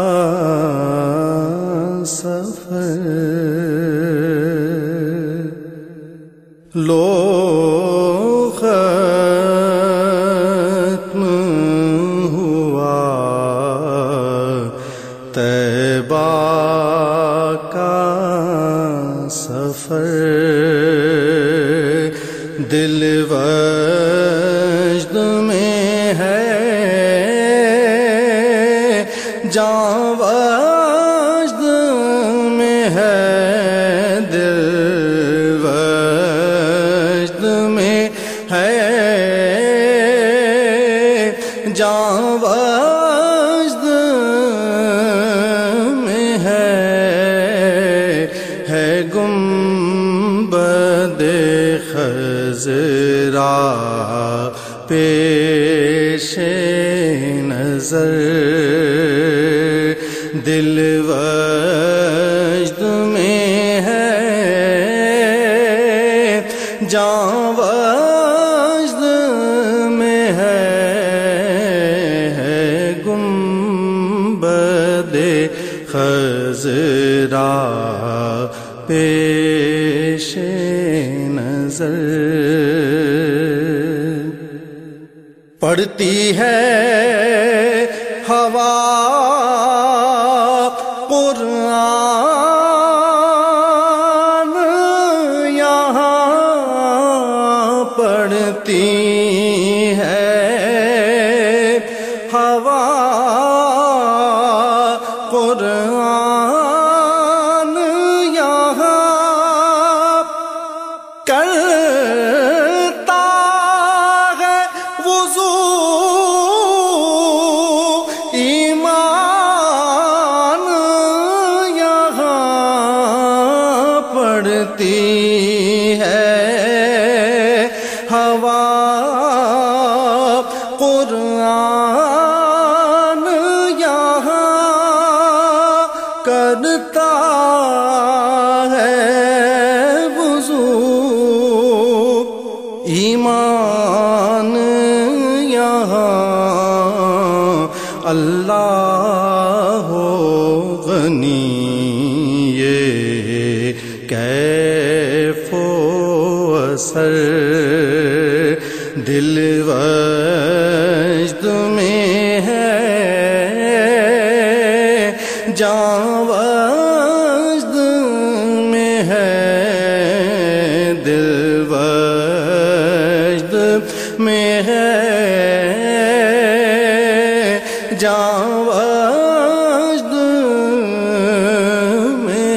سفر لو ختم ہوا طیبہ کا سفر، دل وجد میں ہے جان وجد میں ہے، دل وجد میں ہے جان وجد میں ہے گنبد خضرا پیش نظر، دل وجد میں ہے جان وجد میں ہے گنبد خضرا پیش نظر، پڑتی ہے ہوا قرآن یہاں، پڑتی ہے ہوا قرآن یہاں، کرتا ہے وضو ایمان یہاں، پڑتی ہے ہوا قرآن یہاں، کرتا ہے وضو ایمان یہاں، اللہ غنی یہ کیف و اثر، دل وجد میں ہے جان وجد میں ہے، دل وجد میں ہے جان وجد میں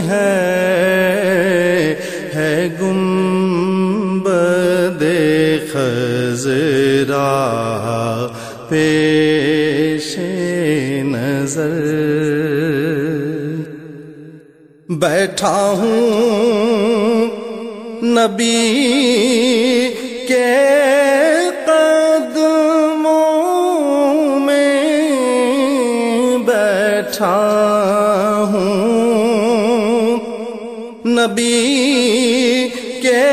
ہے گنبد خضرا پیش نظر، بیٹھا ہوں نبی کے قدموں میں، بیٹھا ہوں نبی کے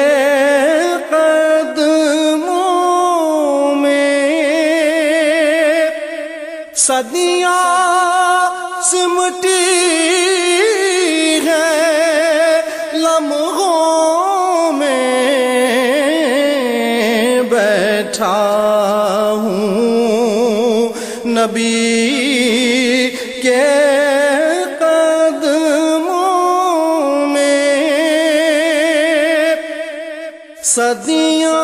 قدموں میں، صدیاں سمٹی ہے لمحوں میں، بیٹھا ہوں نبی کے قدموں میں، صدیاں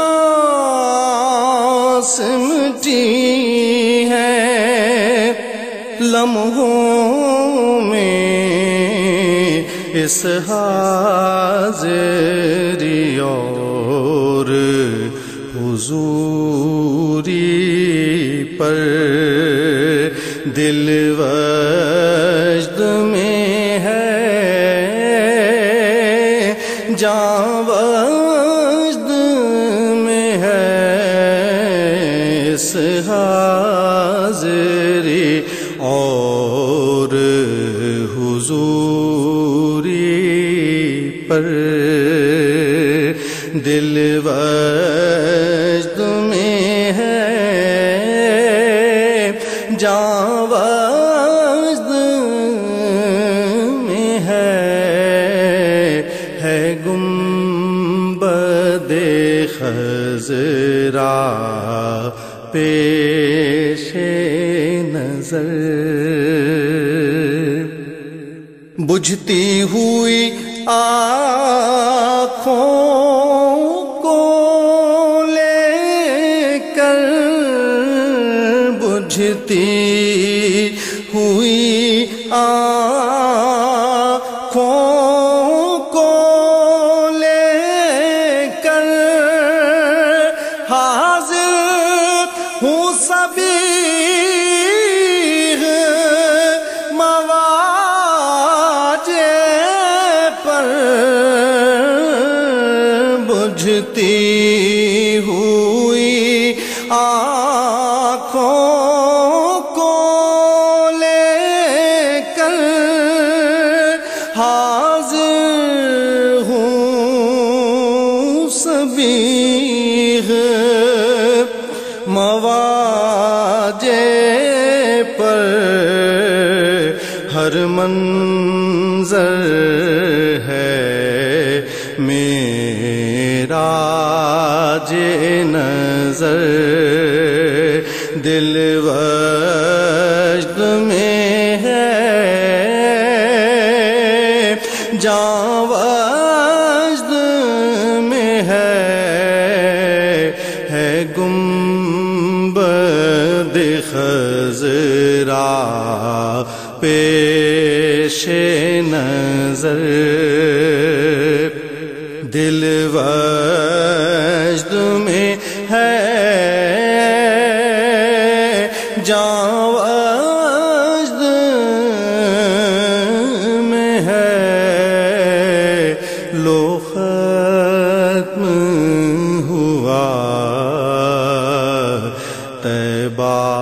سمٹی ہیں لمحوں میں، اس حاضری اور حضوری پر، دل وجد میں ہے جان وجد میں ہے، اس حاضری اور حضوری پر، دل وجد میں ہے جان وجد خضرا پیش نظر، بجھتی ہوئی آنکھوں کو لے کر، بجھتی ہوئی آنکھوں کو لے کر حاضر ہوں سبیغ مواجہ پر، بجھتی ہوئی آنکھوں کو لے کر حاضر ہوں سبیغ مواجہ پر، ہر منظر ہے میرا جے نظر، دل وجد میں ہے جاں وجد میں ہے گنبد خضرا پیش نظر، دل وجد میں ہے جاں وجد میں ہے، لو ختم ہوا طیبہ